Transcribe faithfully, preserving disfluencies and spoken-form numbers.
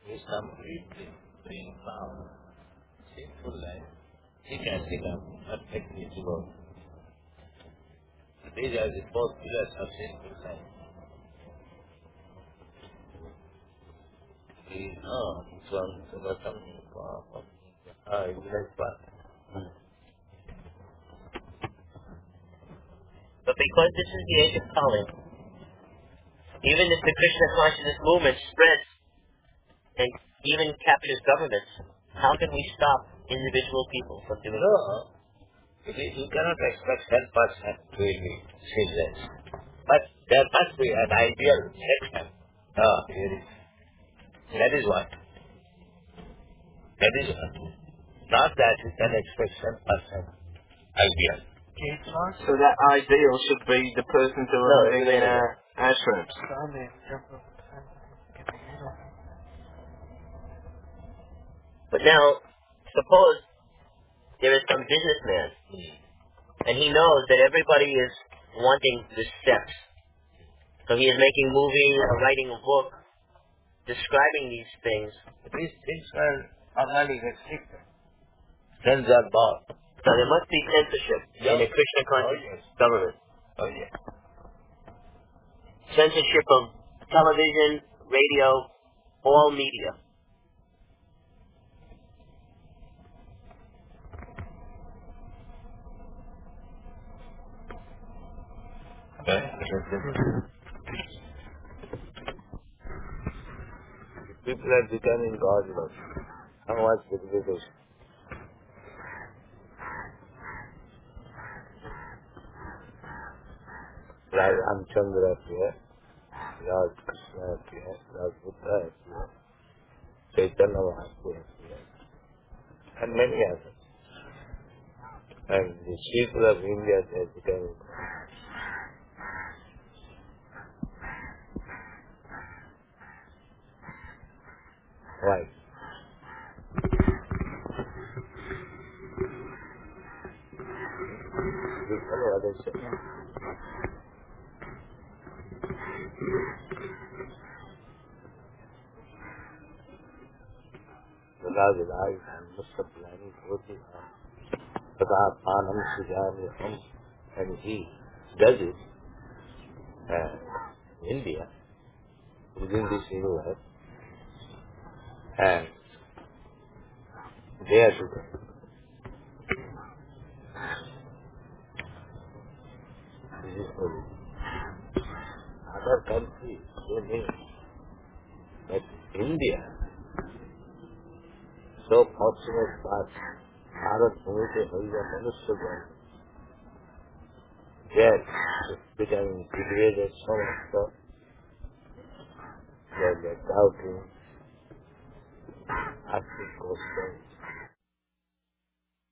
with some retreat, doing power, sinful life, he can become perfectly devoted. These are the four pillars of sinful life. We know Swam Subatam Ah, English part. But because this is the age of Kali, even if the Krishna consciousness movement spreads and even captures governments, how can we stop individual people from doing No, you you cannot expect ten percent to be serious. But there must be an ideal section. Ah, here is. That is what. That is what. Not that you can expect ten percent ideal. So that ideal should be the person who are living in uh, ashrams. But now, suppose there is some businessman, and he knows that everybody is wanting the steps. So he is making movies or writing a book describing these things. These things are already restricted. Sense are bought. So there must be censorship Yeah. in a Krishna conscious Oh, yes. government. Oh, yeah. Censorship of television, radio, all media. People are becoming godless. How much civilization? Lord Ramchandra appeared, Lord Krishna appeared, Lord Buddha appeared, Chaitanya Mahaprabhu appeared, and many others. And the people of India they are becoming godless. Why? You follow what I say? Because the life and Mister Planning Koti Tata Panam Sujani Hum, and he does it uh, in India within this universe, and they are together. This is holy. Other countries, they may, but India, so fortunate that Bharat Bhumite Hoya Manusya Gandhi, they are becoming degraded so much so that they are doubting, asking questions,